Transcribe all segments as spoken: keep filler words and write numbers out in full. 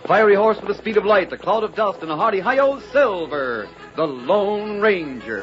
fiery horse with the speed of light, a cloud of dust, and a hearty hi-yo, Silver, the Lone Ranger.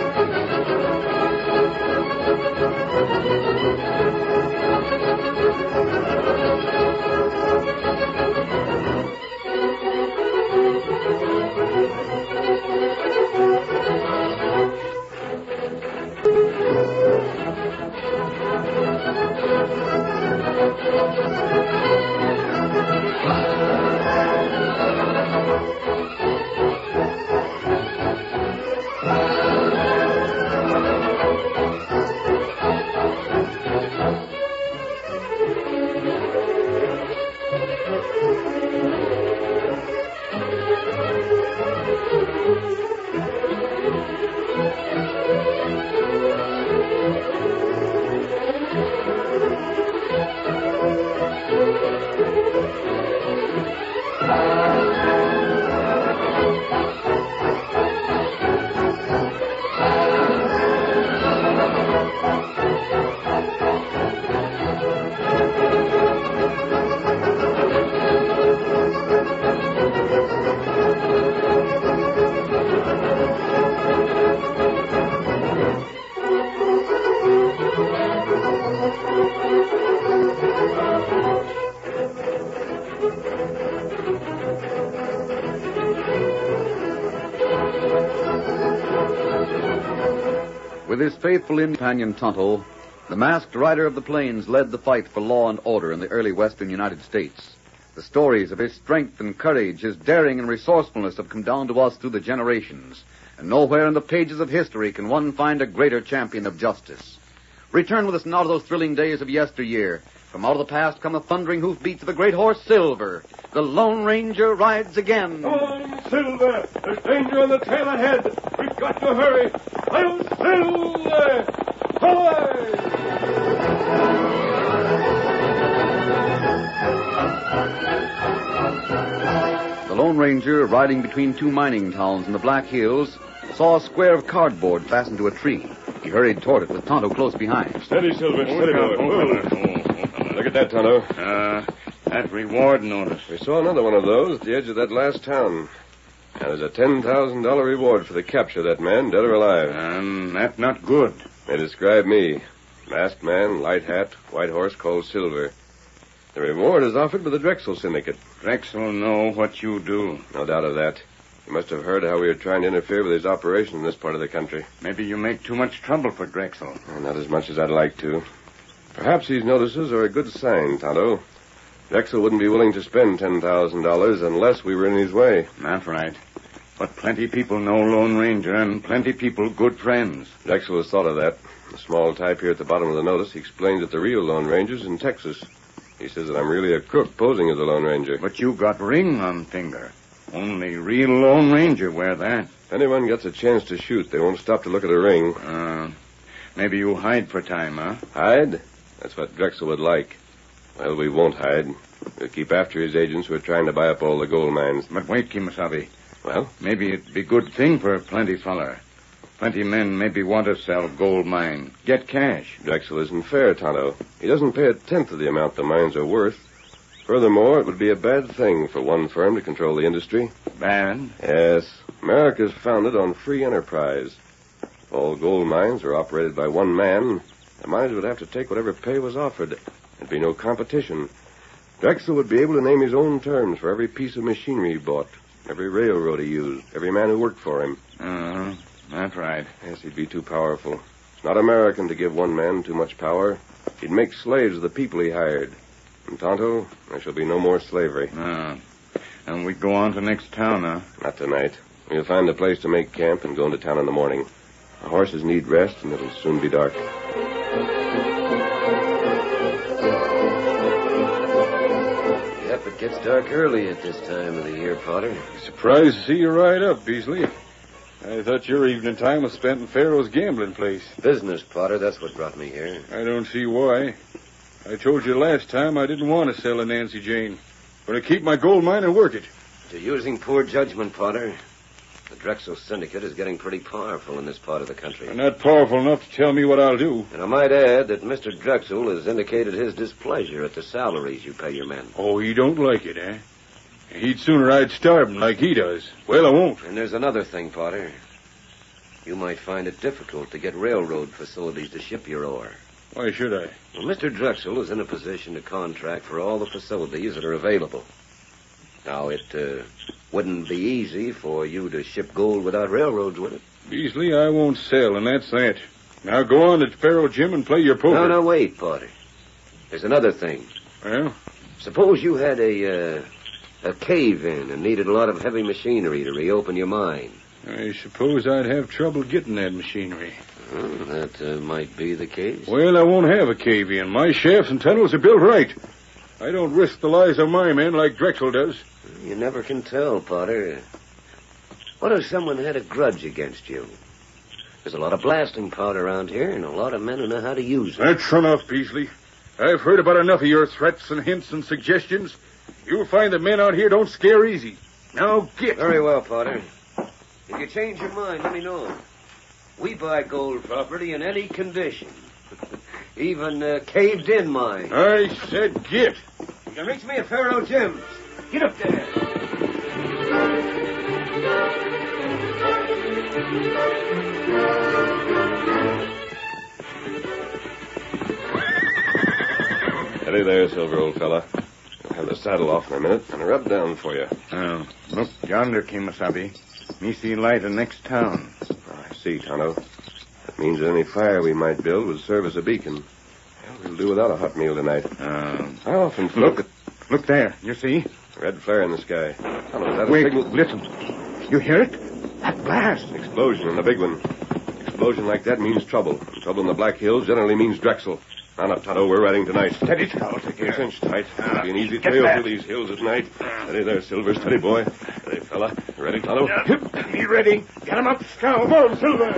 With his faithful companion Tonto, the masked rider of the plains led the fight for law and order in the early western United States. The stories of his strength and courage, his daring and resourcefulness have come down to us through the generations, and nowhere in the pages of history can one find a greater champion of justice. Return with us now to those thrilling days of yesteryear. From out of the past come the thundering hoofbeats of the great horse Silver. The Lone Ranger rides again. Come on, Silver! There's danger on the trail ahead. We've got to hurry. I'm Silver! Away! The Lone Ranger, riding between two mining towns in the Black Hills, saw a square of cardboard fastened to a tree. He hurried toward it with Tonto close behind. Steady, Silver. Steady, boy. Look at that, Tonto. Uh, that reward notice. We saw another one of those at the edge of that last town. Now, there's a ten thousand dollars reward for the capture of that man, dead or alive. Um, that's not good. They describe me. Masked man, light hat, white horse called Silver. The reward is offered by the Drexel Syndicate. Drexel know what you do. No doubt of that. You must have heard how we are trying to interfere with his operation in this part of the country. Maybe you make too much trouble for Drexel. Well, not as much as I'd like to. Perhaps these notices are a good sign, Tonto. Drexel wouldn't be willing to spend ten thousand dollars unless we were in his way. That's right. But plenty people know Lone Ranger, and plenty people good friends. Drexel has thought of that. The small type here at the bottom of the notice, he explains that the real Lone Ranger's in Texas. He says that I'm really a crook posing as a Lone Ranger. But you got ring on finger. Only real Lone Ranger wear that. If anyone gets a chance to shoot, they won't stop to look at a ring. Uh, maybe you hide for time, huh? Hide? That's what Drexel would like. Well, we won't hide. We'll keep after his agents who are trying to buy up all the gold mines. But wait, Kimasabi. Well? Maybe it'd be good thing for plenty feller. Plenty men maybe want to sell gold mine. Get cash. Drexel isn't fair, Tonto. He doesn't pay a tenth of the amount the mines are worth. Furthermore, it would be a bad thing for one firm to control the industry. Bad? Yes. America's founded on free enterprise. If all gold mines were operated by one man, the miners would have to take whatever pay was offered. There'd be no competition. Drexel would be able to name his own terms for every piece of machinery he bought, every railroad he used, every man who worked for him. Uh-huh. That's right. Yes, he'd be too powerful. It's not American to give one man too much power. He'd make slaves of the people he hired. And, Tonto, there shall be no more slavery. Uh, and we go on to next town, huh? Not tonight. We'll find a place to make camp and go into town in the morning. The horses need rest, and it'll soon be dark. Yep, it gets dark early at this time of the year, Potter. Surprised to see you ride up, Beasley. I thought your evening time was spent in Pharaoh's gambling place. Business, Potter. That's what brought me here. I don't see why. I told you last time I didn't want to sell a Nancy Jane. But I keep my gold mine and work it. To using poor judgment, Potter. The Drexel Syndicate is getting pretty powerful in this part of the country. They're not powerful enough to tell me what I'll do. And I might add that Mister Drexel has indicated his displeasure at the salaries you pay your men. Oh, you don't like it, eh? He'd sooner I'd starve him like he does. Well, I won't. And there's another thing, Potter. You might find it difficult to get railroad facilities to ship your ore. Why should I? Well, Mister Drexel is in a position to contract for all the facilities that are available. Now, it uh, wouldn't be easy for you to ship gold without railroads, would it? Beasley, I won't sell, and that's that. Now go on to Faro Jim and play your poker. No, no, wait, Potter. There's another thing. Well? Suppose you had a, uh, a cave-in and needed a lot of heavy machinery to reopen your mine. I suppose I'd have trouble getting that machinery. Well, that uh, might be the case. Well, I won't have a cave-in. My shafts and tunnels are built right. I don't risk the lives of my men like Drexel does. You never can tell, Potter. What if someone had a grudge against you? There's a lot of blasting powder around here, and a lot of men who know how to use it. That's enough, Beasley. I've heard about enough of your threats and hints and suggestions. You'll find that men out here don't scare easy. Now get. Very well, Potter. If you change your mind, let me know. We buy gold property in any condition. Even uh, caved-in mines. I said get. You can reach me at Faro Jim's. Get up there. Steady there, Silver, old fella. I'll have the saddle off in a minute and a rub down for you. Oh, look yonder, Kimasabi. Me see light in next town. Oh, I see, Tonto. That means that any fire we might build would serve as a beacon. Well, we'll do without a hot meal tonight. Uh, How often look look, look there. You see? Red flare in the sky. Tonto, is that a Wait, signal? listen. You hear it? That blast. Explosion, and a big one. Explosion like that means trouble. And trouble in the Black Hills generally means Drexel. Now, up, Tonto, we're riding tonight. Steady, Scout. Get cinched tight. It'll be an easy Get trail back. through these hills at night. Steady there, Silver. Steady, boy. Steady, fella. You ready, Tonto? Yep, me ready. Get him up, Scout. Come on, Silver.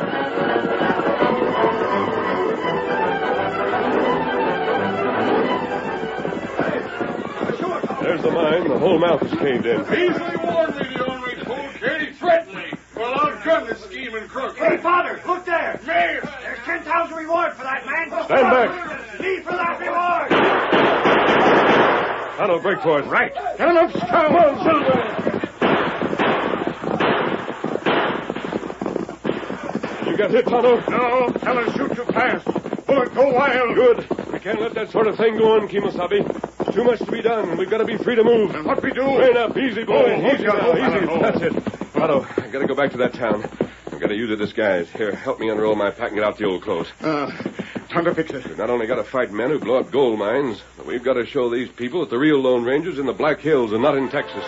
There's the mine. The whole mouth is caved in. Beasley warned me the only fool. Katie threatened me. Well, I'll gun this scheming crook. Hey, Father, look there. Mayor, there's ten thousand reward for that man. Stand back. Leave for that reward. Tonto, break for it. Right. Get him up, Scout. Come on, Silver. You got hit, Tonto? No, fellas shoot too fast. Bullet go wild. Good. We can't let that sort of thing go on, Kimasabi. Too much to be done, and we've got to be free to move. And what we do? Rein up. Easy, boy. Oh, hold easy your now. hold, Easy. hold. That's it. Tonto, I've got to go back to that town. I've got to use a disguise. Here, help me unroll my pack and get out the old clothes. Uh, time to fix it. We've not only got to fight men who blow up gold mines, but we've got to show these people that the real Lone Ranger's in the Black Hills and not in Texas.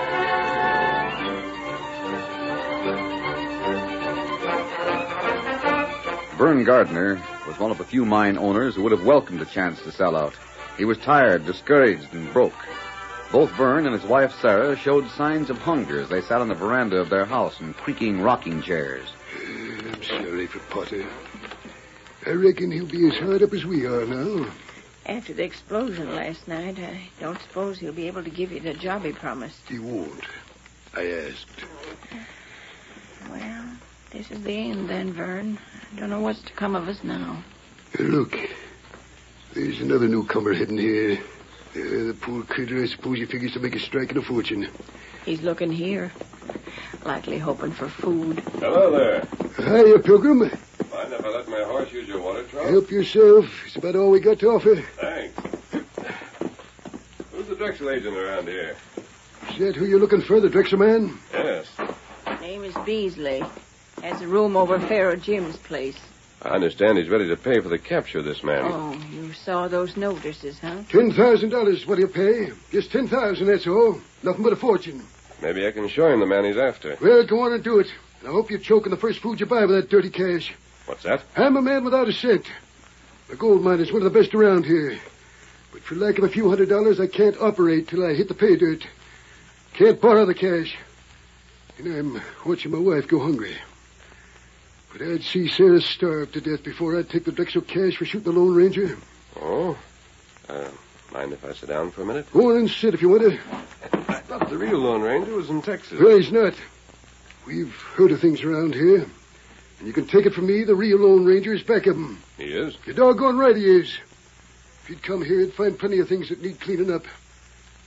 Vern Gardner was one of the few mine owners who would have welcomed a chance to sell out. He was tired, discouraged, and broke. Both Vern and his wife Sarah showed signs of hunger as they sat on the veranda of their house in creaking rocking chairs. I'm sorry for Potter. I reckon he'll be as hard up as we are now. After the explosion last night, I don't suppose he'll be able to give you the job he promised. He won't. I asked. Well, this is the end then, Vern. I don't know what's to come of us now. Uh, look, there's another newcomer heading here. Uh, the poor critter, I suppose he figures to make a strike and a fortune. He's looking here, likely hoping for food. Hello there. Hiya, Pilgrim. Mind if I let my horse use your water trough? Help yourself. It's about all we got to offer. Thanks. Who's the Drexel agent around here? Is that who you're looking for, the Drexel man? Yes. Name is Beasley. Has a room over Faro Jim's place. I understand he's ready to pay for the capture of this man. Oh, you saw those notices, huh? Ten thousand dollars, what he'll pay. Just ten thousand, that's all. Nothing but a fortune. Maybe I can show him the man he's after. Well, go on and do it. I hope you choke on the first food you buy with that dirty cash. What's that? I'm a man without a cent. The gold mine is one of the best around here. But for lack of a few hundred dollars, I can't operate till I hit the pay dirt. Can't borrow the cash. And I'm watching my wife go hungry. But I'd see Sarah starve to death before I'd take the Drexel cash for shooting the Lone Ranger. Oh? Uh, mind if I sit down for a minute? Go on and sit if you want to. I thought the real Lone Ranger was in Texas. Well, he's not. We've heard of things around here. And you can take it from me, the real Lone Ranger is back of him. He is? You're doggone right he is. If he'd come here, he'd find plenty of things that need cleaning up.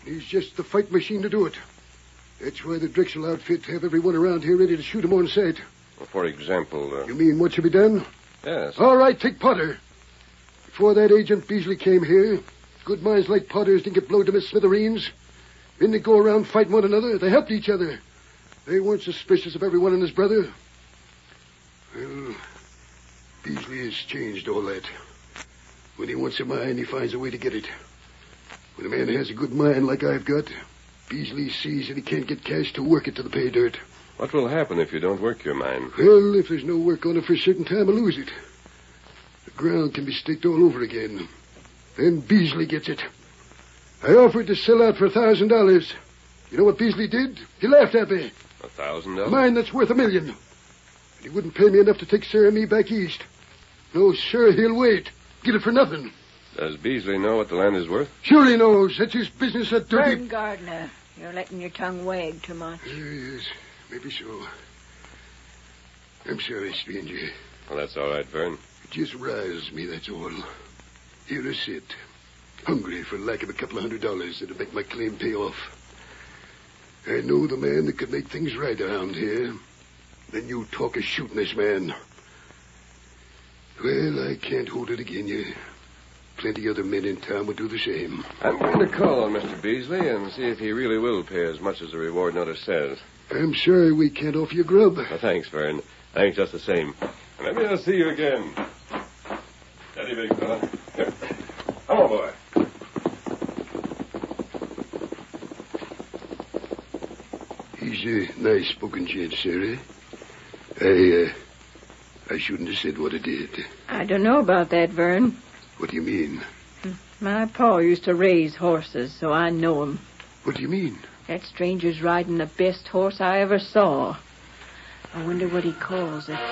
He's just the fight machine to do it. That's why the Drexel outfit have everyone around here ready to shoot him on sight. Well, for example... Uh... You mean what should be done? Yes. All right, take Potter. Before that agent Beasley came here, good minds like Potter's didn't get blown to smithereens. Didn't they go around fighting one another? They helped each other. They weren't suspicious of everyone and his brother. Well, Beasley has changed all that. When he wants a mine, he finds a way to get it. When a man has a good mind like I've got, Beasley sees that he can't get cash to work it to the pay dirt. What will happen if you don't work your mine? Well, if there's no work on it for a certain time, I lose it. The ground can be staked all over again. Then Beasley gets it. I offered to sell out for a thousand dollars. You know what Beasley did? He laughed at me. A thousand A dollars? mine that's worth a million. And he wouldn't pay me enough to take Sarah and me back east. No, sir, he'll wait. Get it for nothing. Does Beasley know what the land is worth? Sure he knows. That's his business, that dirty... Vern Gardner, you're letting your tongue wag too much. Yes, maybe so. I'm sorry, stranger. Well, that's all right, Vern. It just riles me, that's all. Here I sit, hungry for lack of a couple of hundred dollars that'll make my claim pay off. I know the man that could make things right around here. Then you talk of shooting this man. Well, I can't hold it again you. Plenty other men in town would do the same. I'm going to call on Mister Beasley and see if he really will pay as much as the reward notice says. I'm sorry we can't offer you grub. Well, thanks, Vern. Thanks just the same. And maybe I'll see you again. Steady, big fella. Here. Come on, boy. He's a nice-spoken gent, Sarah. I, uh, I shouldn't have said what I did. I don't know about that, Vern. What do you mean? My pa used to raise horses, so I know him. What do you mean? That stranger's riding the best horse I ever saw. I wonder what he calls it.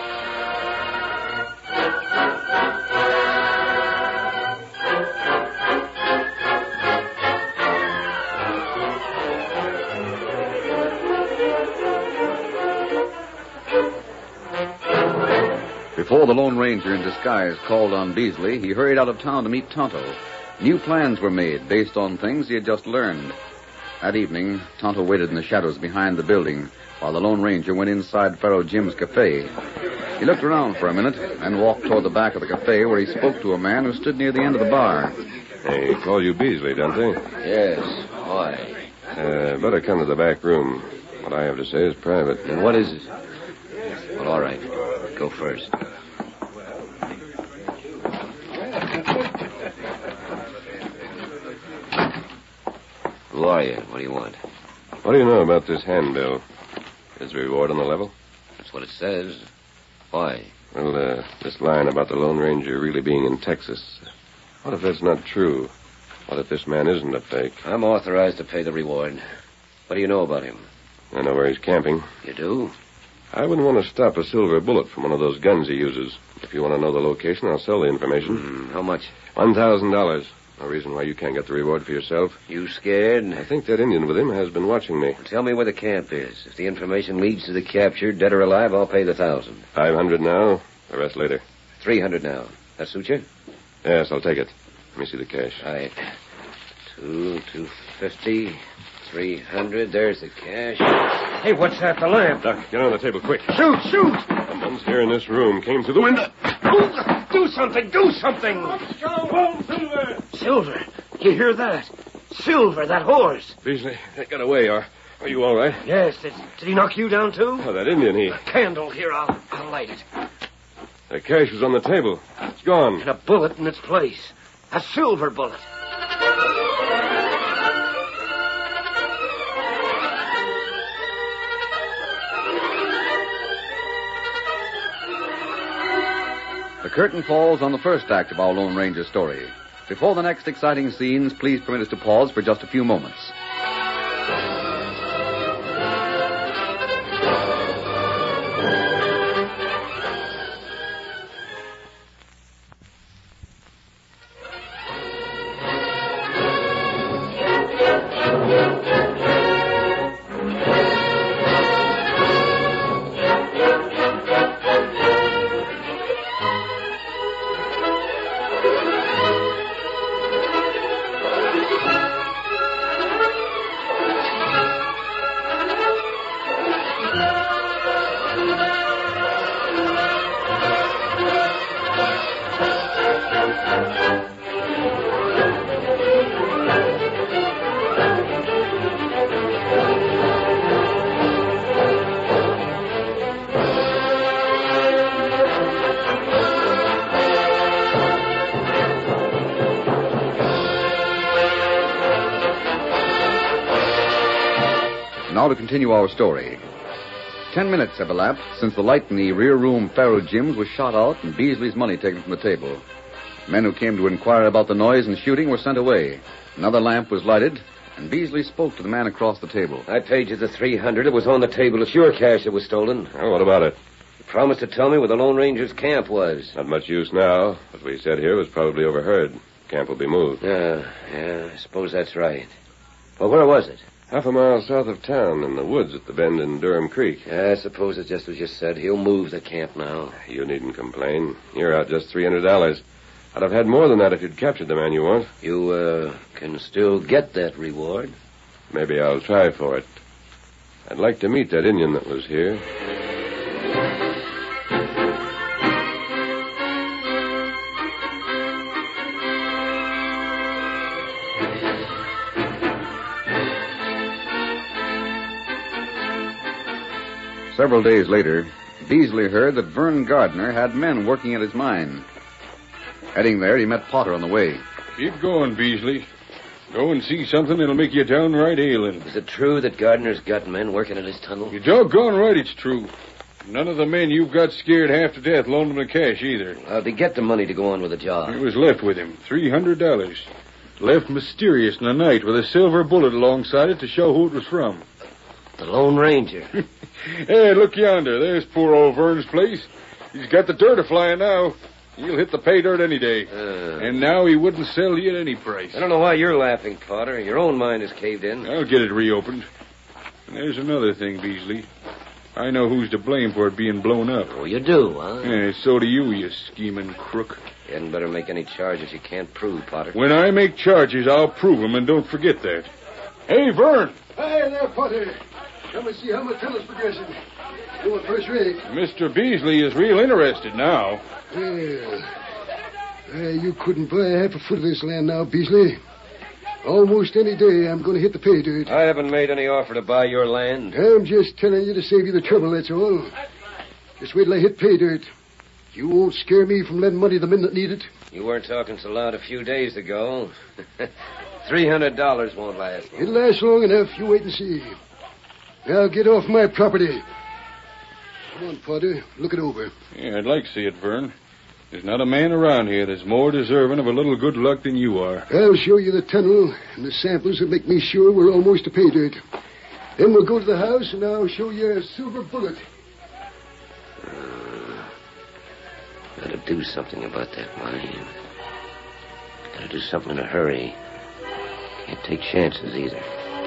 Before the Lone Ranger in disguise called on Beasley, he hurried out of town to meet Tonto. New plans were made based on things he had just learned. That evening, Tonto waited in the shadows behind the building while the Lone Ranger went inside Pharaoh Jim's cafe. He looked around for a minute and walked toward the back of the cafe where he spoke to a man who stood near the end of the bar. They call you Beasley, don't they? Yes. Why? Uh, better come to the back room. What I have to say is private. And what is it? Well, all right. Go first. Who are you? What do you want? What do you know about this handbill? Is the reward on the level? That's what it says. Why? Well, uh, this line about the Lone Ranger really being in Texas. What if that's not true? What if this man isn't a fake? I'm authorized to pay the reward. What do you know about him? I know where he's camping. You do? I wouldn't want to stop a silver bullet from one of those guns he uses. If you want to know the location, I'll sell the information. Mm, how much? One thousand dollars. No reason why you can't get the reward for yourself. You scared? I think that Indian with him has been watching me. Well, tell me where the camp is. If the information leads to the capture, dead or alive, I'll pay the thousand. Five hundred now. The rest later. Three hundred now. That suit you? Yes, I'll take it. Let me see the cash. Right. Two, two fifty, three hundred. There's the cash. Hey, what's that? The lamp. Doc, get on the table quick. Shoot, shoot! Someone's here in this room. Came through the window. Do something, do something! Silver! Silver, you hear that? Silver, that horse. Beasley, they got away. Are, are you all right? Yes, did, did he knock you down, too? Oh, that Indian, he... Candle, here, I'll, I'll light it. The cash was on the table. It's gone. And a bullet in its place. A silver bullet. The curtain falls on the first act of our Lone Ranger story. Before the next exciting scenes, please permit us to pause for just a few moments. Now to continue our story. Ten minutes have elapsed since the light in the rear room Faro Jim's was shot out and Beasley's money taken from the table. Men who came to inquire about the noise and shooting were sent away. Another lamp was lighted, and Beasley spoke to the man across the table. I paid you the three hundred. It was on the table. It's your cash that was stolen. Oh, what about it? You promised to tell me where the Lone Ranger's camp was. Not much use now. What we said here was probably overheard. Camp will be moved. Yeah, yeah, I suppose that's right. Well, where was it? Half a mile south of town, in the woods at the bend in Durham Creek. Yeah, I suppose it's just as you said. He'll move the camp now. You needn't complain. You're out just three hundred dollars. I'd have had more than that if you'd captured the man you want. You, uh, can still get that reward. Maybe I'll try for it. I'd like to meet that Indian that was here. Several days later, Beasley heard that Vern Gardner had men working at his mine. Heading there, he met Potter on the way. Keep going, Beasley. Go and see something that'll make you downright ailing. Is it true that Gardner's got men working at his tunnel? You're doggone right it's true. None of the men you've got scared half to death loaned him the cash either. How'd he get the money to go on with the job? It was left with him, three hundred dollars. Left mysterious in the night with a silver bullet alongside it to show who it was from. The Lone Ranger. Hey, look yonder. There's poor old Vern's place. He's got the dirt a-flying now. He'll hit the pay dirt any day. Uh, and now he wouldn't sell you at any price. I don't know why you're laughing, Potter. Your own mine is caved in. I'll get it reopened. And there's another thing, Beasley. I know who's to blame for it being blown up. Oh, you do, huh? Yeah, so do you, you scheming crook. You hadn't better make any charges you can't prove, Potter. When I make charges, I'll prove them, and don't forget that. Hey, Vern! Hey there, Potter. Come and see how my tunnel's progressing. Doing first rate. Mister Beasley is real interested now. Well, uh, you couldn't buy half a foot of this land now, Beasley. Almost any day I'm going to hit the pay dirt. I haven't made any offer to buy your land. I'm just telling you to save you the trouble, that's all. Just wait till I hit pay dirt. You won't scare me from lending money to the men that need it. You weren't talking so loud a few days ago. Three hundred dollars won't last long. It'll last long enough. You wait and see. Now get off my property. Come on, Potter. Look it over. Yeah, I'd like to see it, Vern. There's not a man around here that's more deserving of a little good luck than you are. I'll show you the tunnel and the samples that make me sure we're almost to pay dirt. Then we'll go to the house and I'll show you a silver bullet. Uh, gotta do something about that mine. Gotta do something in a hurry. Can't take chances either.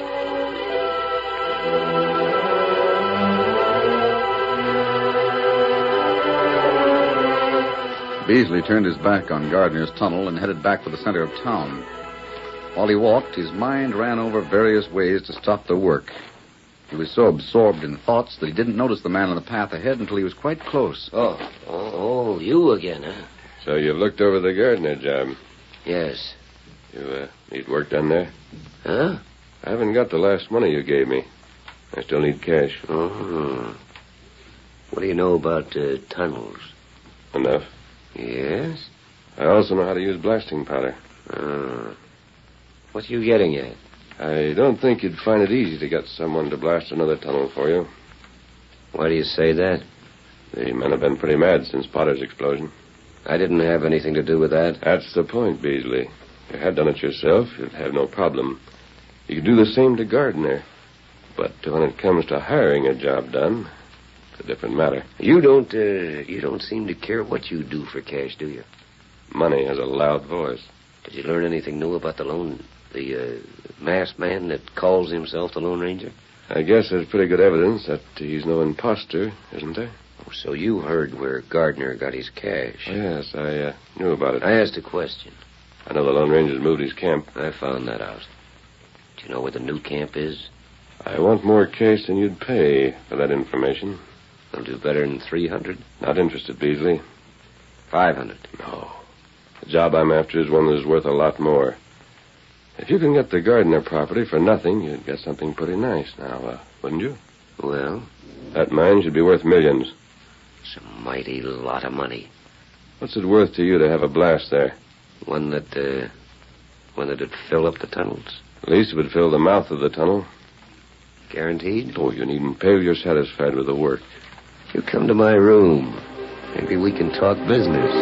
Beasley turned his back on Gardner's tunnel and headed back for the center of town. While he walked, his mind ran over various ways to stop the work. He was so absorbed in thoughts that he didn't notice the man on the path ahead until he was quite close. Oh, oh, oh you again, huh? So you've looked over the Gardner job? Yes. You uh, need work done there? Huh? I haven't got the last money you gave me. I still need cash. Oh. What do you know about uh, tunnels? Enough. Yes? I also know how to use blasting powder. Uh, what you getting at? I don't think you'd find it easy to get someone to blast another tunnel for you. Why do you say that? The men have been pretty mad since Potter's explosion. I didn't have anything to do with that. That's the point, Beasley. If you had done it yourself, you'd have no problem. You could do the same to Gardner. But when it comes to hiring a job done, it's a different matter. You don't, uh, you don't seem to care what you do for cash, do you? Money has a loud voice. Did you learn anything new about the lone, the, uh, masked man that calls himself the Lone Ranger? I guess there's pretty good evidence that he's no imposter, isn't there? Oh, so you heard where Gardner got his cash. Yes, I uh, knew about it. I asked a question. I know the Lone Ranger's moved his camp. I found that out. Do you know where the new camp is? I want more cash than you'd pay for that information. I'll do better than three hundred. Not interested, Beasley. Five hundred. No. The job I'm after is one that is worth a lot more. If you can get the Gardner property for nothing, you'd get something pretty nice now, uh, wouldn't you? Well, That mine should be worth millions. it's a mighty lot of money. What's it worth to you to have a blast there? One that, uh, one that'd fill up the tunnels. At least it would fill the mouth of the tunnel. Guaranteed? Oh, you needn't pay if you're satisfied with the work. You come to my room. Maybe we can talk business.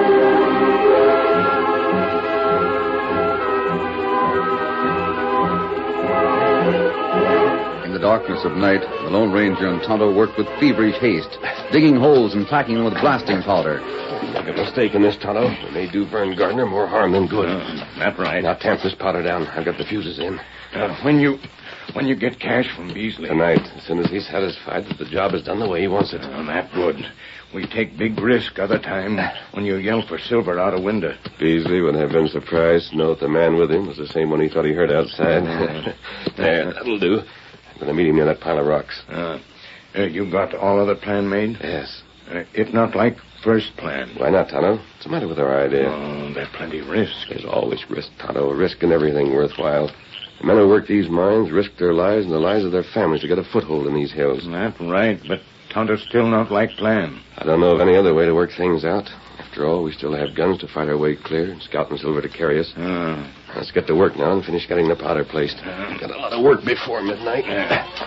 In the darkness of night, the Lone Ranger and Tonto worked with feverish haste, digging holes and packing them with blasting powder. Make a mistake in this, Tonto. It may do Vern Gardner more harm than good. Uh, that's right. Now tamp this powder down. I've got the fuses in. Uh, when you when you get cash from Beasley. Tonight, as soon as he's satisfied that the job is done the way he wants it. Uh, that's good. We take big risk other time when you yell for silver out a window. Beasley would have been surprised to know that the man with him was the same one he thought he heard outside. There, that'll do. I'm going to meet him near that pile of rocks. Uh, uh, you got all of the plan made? Yes. Uh, if not like first plan. Why not, Tonto? What's the matter with our idea? Oh, there's plenty of risk. There's always risk, Tonto. Risk in everything worthwhile. The men who work these mines risk their lives and the lives of their families to get a foothold in these hills. That's right, but Tonto's still not like plan. I don't know of any other way to work things out. After all, we still have guns to fight our way clear and scout and silver to carry us. Uh, Let's get to work now and finish getting the powder placed. Uh, Got a lot of work before midnight. uh,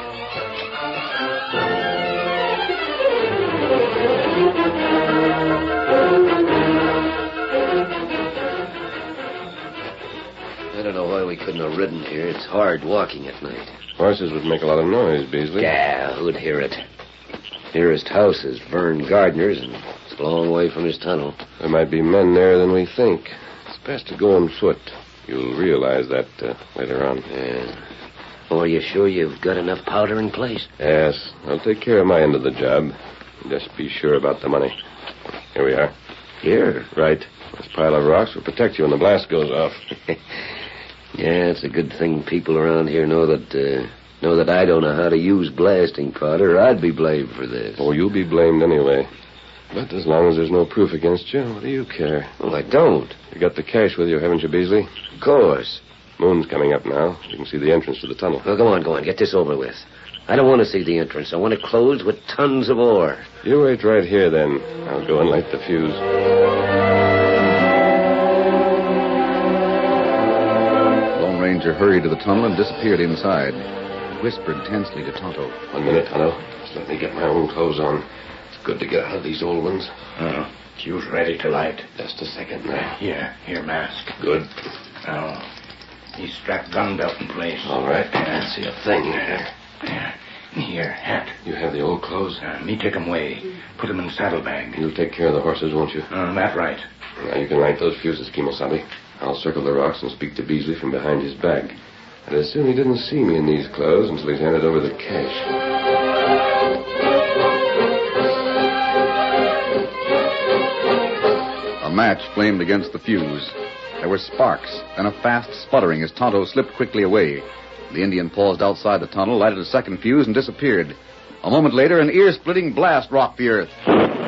I don't know why we couldn't have ridden here. It's hard walking at night. Horses would make a lot of noise, Beasley. Yeah, who'd hear it? Nearest house is Vern Gardner's, and it's a long way from his tunnel. There might be men there than we think. It's best to go on foot. You'll realize that uh, later on. Yeah. Oh, are you sure you've got enough powder in place? Yes, I'll take care of my end of the job. Just be sure about the money. Here we are. Here? Right. This pile of rocks will protect you when the blast goes off. Yeah, it's a good thing people around here know that uh, know that I don't know how to use blasting powder. I'd be blamed for this. Oh, you'll be blamed anyway. But as long as there's no proof against you, what do you care? Well, I don't. You got the cash with you, haven't you, Beasley? Of course. Moon's coming up now. You can see the entrance to the tunnel. Well, go on, go on. Get this over with. I don't want to see the entrance. I want it closed with tons of ore. You wait right here, then. I'll go and light the fuse. Lone Ranger hurried to the tunnel and disappeared inside. He whispered tensely to Tonto. One minute, Tonto. Just let me get my own clothes on. It's good to get out of these old ones. uh, fuse ready to light. Just a second now. Here, here, mask. Good. Now, he's strapped gun belt in place. All right. Can't see a thing here. There. Here, hat. You have the old clothes? Uh, me take 'em away. Put 'em in saddlebag. You'll take care of the horses, won't you? Uh, that right. Now, you can light those fuses, Kimosabe. I'll circle the rocks and speak to Beasley from behind his back. And assume he didn't see me in these clothes until he's handed over the cash. A match flamed against the fuse. There were sparks, then a fast sputtering as Tonto slipped quickly away. The Indian paused outside the tunnel, lighted a second fuse, and disappeared. A moment later, an ear-splitting blast rocked the earth.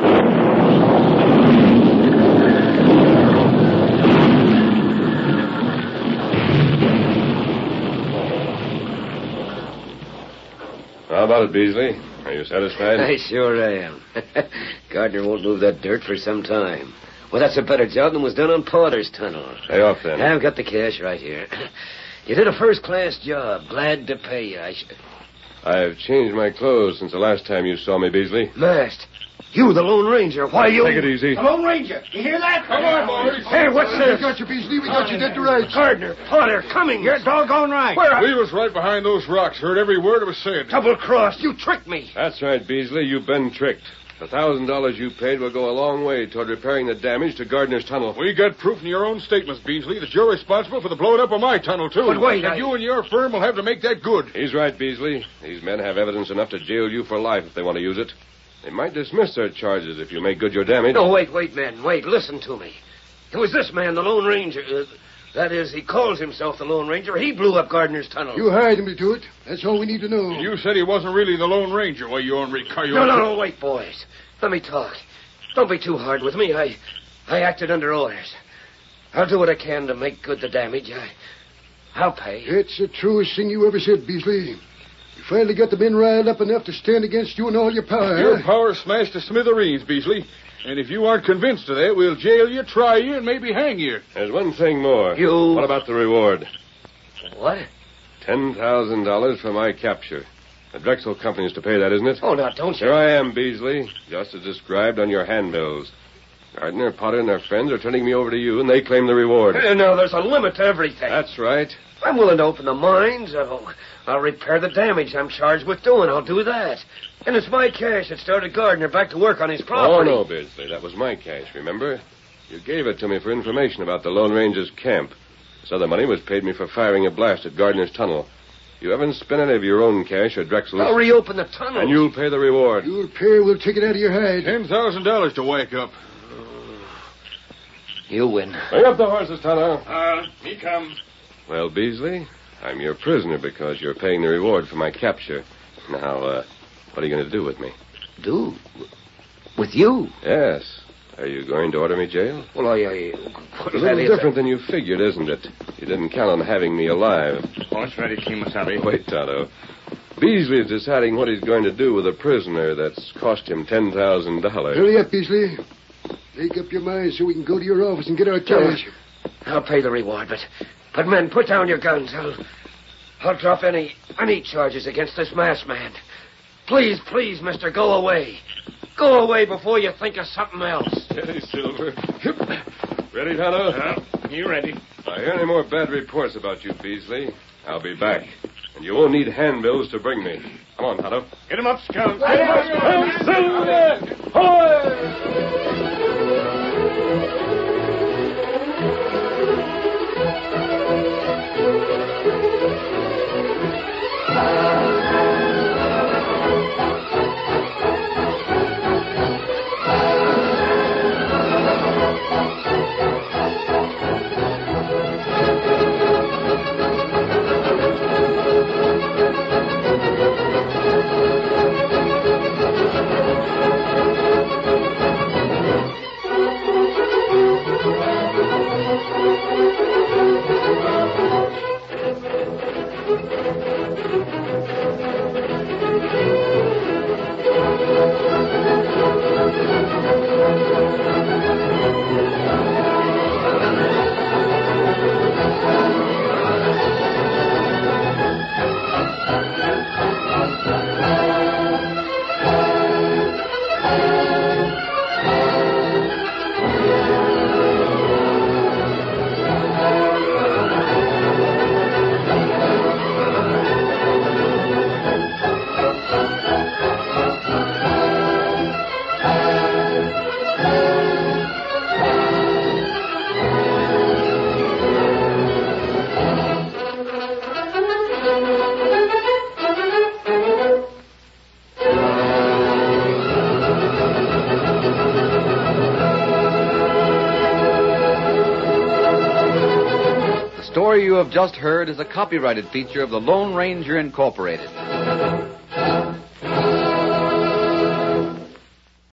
How about it, Beasley? Are you satisfied? I sure am. Gardner won't move that dirt for some time. Well, that's a better job than was done on Porter's tunnel. Pay off, then. I've got the cash right here. You did a first-class job. Glad to pay you. I sh- I've changed my clothes since the last time you saw me, Beasley. Masked. You, the Lone Ranger. Why you... Take it easy. The Lone Ranger. You hear that? Come on, boys. Hey, what's We this? got you, Beasley. We got you dead to rights. Gardner, Potter, Cummings. You're doggone right. Where? We was right behind those rocks. Heard every word it was saying. Double-crossed. You tricked me. That's right, Beasley. You've been tricked. The thousand dollars you paid will go a long way toward repairing the damage to Gardner's tunnel. We got proof in your own statements, Beasley, that you're responsible for the blowing up of my tunnel, too. But wait, and I- you and your firm will have to make that good. He's right, Beasley. These men have evidence enough to jail you for life if they want to use it. They might dismiss their charges if you make good your damage. No, wait, wait, man. Wait, listen to me. It was this man, the Lone Ranger. Uh, that is, he calls himself the Lone Ranger. He blew up Gardner's tunnel. You hired him to do it. That's all we need to know. You said he wasn't really the Lone Ranger. Why, you ornery coyote. No, no, no, wait, boys. Let me talk. Don't be too hard with me. I I acted under orders. I'll do what I can to make good the damage. I, I'll pay. That's the truest thing you ever said, Beasley. You finally got the men riled up enough to stand against you in all your power. Your huh? power smashed to smithereens, Beasley. And if you aren't convinced of that, we'll jail you, try you, and maybe hang you. There's one thing more. You- What about the reward? What? Ten thousand dollars for my capture. The Drexel Company's to pay that, isn't it? Oh, now, don't you... Here I am, Beasley, just as described on your handbills. Gardner, Potter, and their friends are turning me over to you, and they claim the reward. Uh, No, there's a limit to everything. That's right. I'm willing to open the mines. I'll, I'll repair the damage I'm charged with doing. I'll do that. And it's my cash that started Gardner back to work on his Oh, property. no, Beasley. That was my cash, remember? You gave it to me for information about the Lone Ranger's camp. This other money was paid me for firing a blast at Gardner's tunnel. You haven't spent any of your own cash or Drexel's. I'll reopen the tunnel. And you'll pay the reward. You'll pay, we'll take it out of your hide. Ten thousand dollars to whack up. You win. Bring up the horses, Tonto. Uh, me come. Well, Beasley, I'm your prisoner because you're paying the reward for my capture. Now, uh, what are you going to do with me? Do? With you? Yes. Are you going to order me jail? Well, I... I It's a little different than you figured, isn't it? You didn't count on having me alive. Horse ready, Kimasabi. Wait, Tonto. Beasley is deciding what he's going to do with a prisoner that's cost him ten thousand dollars. Hurry up, Beasley. Make up your mind so we can go to your office and get our cash. I'll pay the reward, but... But, men, put down your guns. I'll... I'll drop any... any charges against this masked man. Please, please, mister, go away. Go away before you think of something else. Steady, Silver. Ready, Tonto? Uh, you ready? If I hear any more bad reports about you, Beasley, I'll be back. And you won't need handbills to bring me. Come on, Tonto. Get him up, Scout. Get 'em up, Silver! Hoy! The story you have just heard is a copyrighted feature of the Lone Ranger Incorporated.